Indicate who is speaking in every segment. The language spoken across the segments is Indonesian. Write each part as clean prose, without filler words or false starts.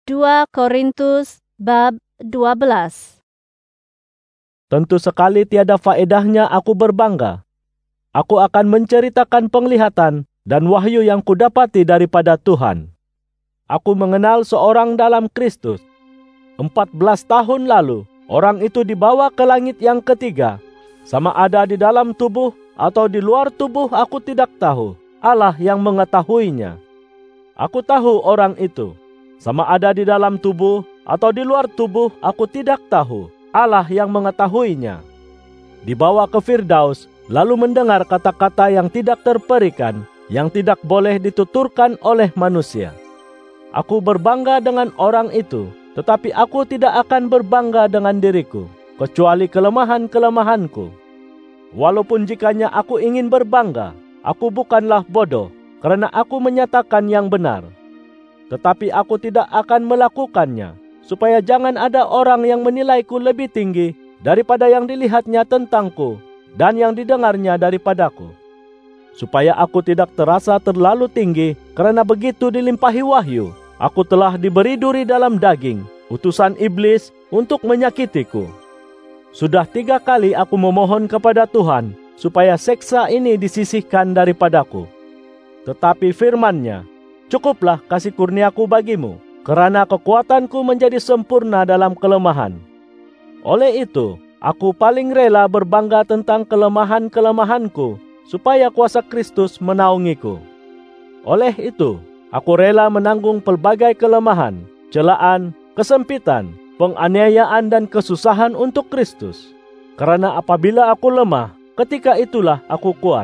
Speaker 1: 2 Korintus bab 12.
Speaker 2: Tentu sekali tiada faedahnya aku berbangga. Aku akan menceritakan penglihatan dan wahyu yang kudapati daripada Tuhan. Aku mengenal seorang dalam Kristus. 14 tahun lalu, orang itu dibawa ke langit yang ketiga. Sama ada di dalam tubuh atau di luar tubuh aku tidak tahu. Allah yang mengetahuinya. Aku tahu orang itu. Sama ada di dalam tubuh atau di luar tubuh aku tidak tahu. Allah yang mengetahuinya. Dibawa ke Firdaus, lalu mendengar kata-kata yang tidak terperikan, yang tidak boleh dituturkan oleh manusia. Aku berbangga dengan orang itu, tetapi aku tidak akan berbangga dengan diriku, kecuali kelemahan-kelemahanku. Walaupun jikanya aku ingin berbangga, aku bukanlah bodoh, karena aku menyatakan yang benar. Tetapi aku tidak akan melakukannya, supaya jangan ada orang yang menilaiku lebih tinggi daripada yang dilihatnya tentangku dan yang didengarnya daripadaku. Supaya aku tidak terasa terlalu tinggi, karena begitu dilimpahi wahyu, aku telah diberi duri dalam daging, utusan iblis untuk menyakitiku. Sudah 3 kali aku memohon kepada Tuhan, supaya seksa ini disisihkan daripadaku. Tetapi firman-Nya, "Cukuplah kasih kurniaku bagimu, karena kekuatanku menjadi sempurna dalam kelemahan." Oleh itu, aku paling rela berbangga tentang kelemahan-kelemahanku, supaya kuasa Kristus menaungiku. Oleh itu, aku rela menanggung pelbagai kelemahan, celaan, kesempitan, penganiayaan dan kesusahan untuk Kristus. Karena apabila aku lemah, ketika itulah aku kuat.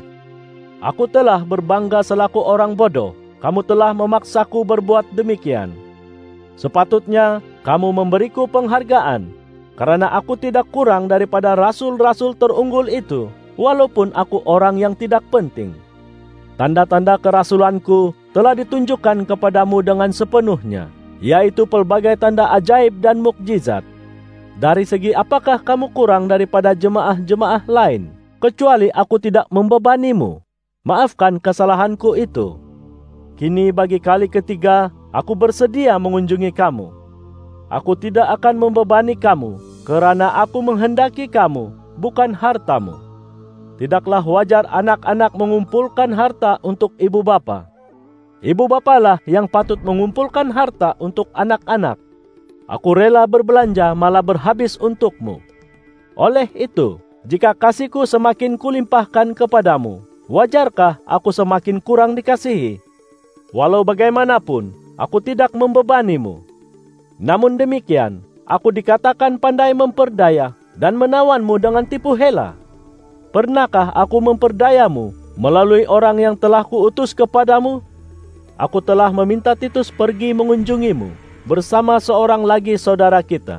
Speaker 2: Aku telah berbangga selaku orang bodoh. Kamu telah memaksaku berbuat demikian. Sepatutnya kamu memberiku penghargaan, karena aku tidak kurang daripada rasul-rasul terunggul itu, walaupun aku orang yang tidak penting. Tanda-tanda kerasulanku telah ditunjukkan kepadamu dengan sepenuhnya, yaitu pelbagai tanda ajaib dan mukjizat. Dari segi apakah kamu kurang daripada jemaah-jemaah lain, kecuali aku tidak membebanimu? Maafkan kesalahanku itu. Kini bagi kali ketiga, aku bersedia mengunjungi kamu. Aku tidak akan membebani kamu, karena aku menghendaki kamu, bukan hartamu. Tidaklah wajar anak-anak mengumpulkan harta untuk ibu bapa. Ibu bapalah yang patut mengumpulkan harta untuk anak-anak. Aku rela berbelanja malah berhabis untukmu. Oleh itu, jika kasihku semakin kulimpahkan kepadamu, wajarkah aku semakin kurang dikasihi? Walau bagaimanapun, aku tidak membebanimu. Namun demikian, aku dikatakan pandai memperdaya dan menawanmu dengan tipu hela. Pernahkah aku memperdayamu melalui orang yang telah kuutus kepadamu? Aku telah meminta Titus pergi mengunjungimu bersama seorang lagi saudara kita.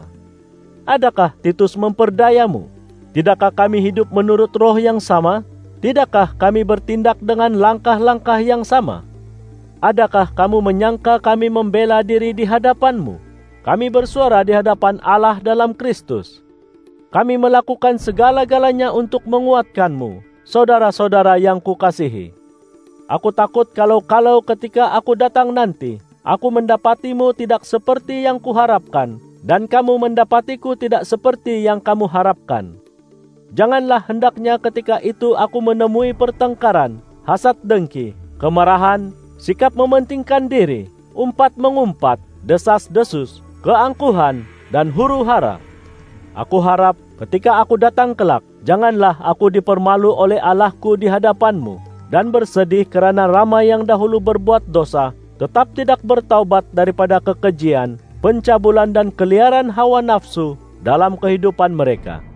Speaker 2: Adakah Titus memperdayamu? Tidakkah kami hidup menurut roh yang sama? Tidakkah kami bertindak dengan langkah-langkah yang sama? Adakah kamu menyangka kami membela diri di hadapanmu? Kami bersuara di hadapan Allah dalam Kristus. Kami melakukan segala-galanya untuk menguatkanmu, saudara-saudara yang kukasihi. Aku takut kalau ketika aku datang nanti, aku mendapatimu tidak seperti yang kuharapkan, dan kamu mendapatiku tidak seperti yang kamu harapkan. Janganlah hendaknya ketika itu aku menemui pertengkaran, hasad dengki, kemarahan, sikap mementingkan diri, umpat-mengumpat, desas-desus, keangkuhan, dan huru-hara. Aku harap ketika aku datang kelak, janganlah aku dipermalu oleh Allahku di hadapanmu, dan bersedih kerana ramai yang dahulu berbuat dosa, tetap tidak bertaubat daripada kekejian, pencabulan dan keliaran hawa nafsu dalam kehidupan mereka.